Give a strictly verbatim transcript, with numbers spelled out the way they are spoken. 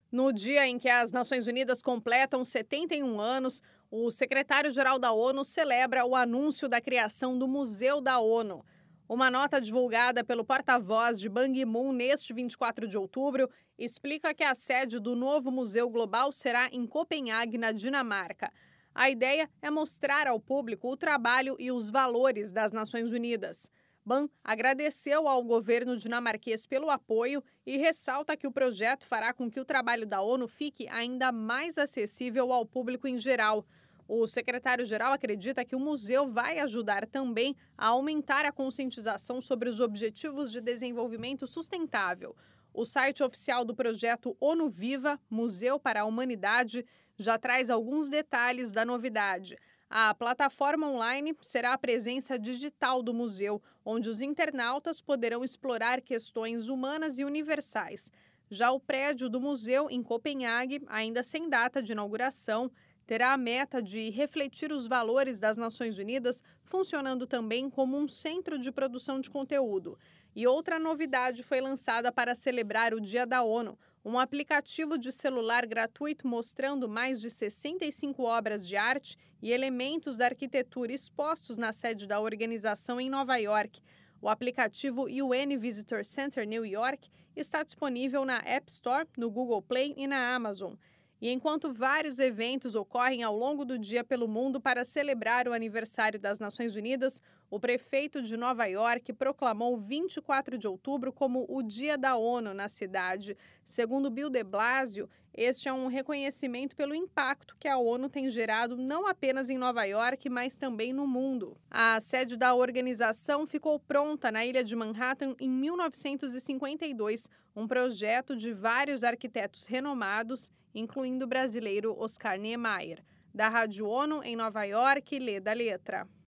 No dia em que as Nações Unidas completam setenta e um anos, o secretário-geral da ONU celebra o anúncio da criação do Museu da ONU. Uma nota divulgada pelo porta-voz de Ban Ki-moon neste vinte e quatro de outubro explica que a sede do novo Museu Global será em Copenhague, na Dinamarca. A ideia é mostrar ao público o trabalho e os valores das Nações Unidas. Ban agradeceu ao governo dinamarquês pelo apoio e ressalta que o projeto fará com que o trabalho da ONU fique ainda mais acessível ao público em geral. O secretário-geral acredita que o museu vai ajudar também a aumentar a conscientização sobre os Objetivos de Desenvolvimento Sustentável. O site oficial do projeto ONU Viva, Museu para a Humanidade, já traz alguns detalhes da novidade. A plataforma online será a presença digital do museu, onde os internautas poderão explorar questões humanas e universais. Já o prédio do museu, em Copenhague, ainda sem data de inauguração, terá a meta de refletir os valores das Nações Unidas, funcionando também como um centro de produção de conteúdo. E outra novidade foi lançada para celebrar o Dia da ONU, um aplicativo de celular gratuito mostrando mais de sessenta e cinco obras de arte e elementos da arquitetura expostos na sede da organização em Nova York. O aplicativo U N Visitor Center New York está disponível na App Store, no Google Play e na Amazon. E enquanto vários eventos ocorrem ao longo do dia pelo mundo para celebrar o aniversário das Nações Unidas, o prefeito de Nova York proclamou vinte e quatro de outubro como o Dia da ONU na cidade. Segundo Bill de Blasio, este é um reconhecimento pelo impacto que a ONU tem gerado não apenas em Nova York, mas também no mundo. A sede da organização ficou pronta na ilha de Manhattan em mil novecentos e cinquenta e dois, um projeto de vários arquitetos renomados, incluindo o brasileiro Oscar Niemeyer. Da Rádio ONU, em Nova York, Leda Letra.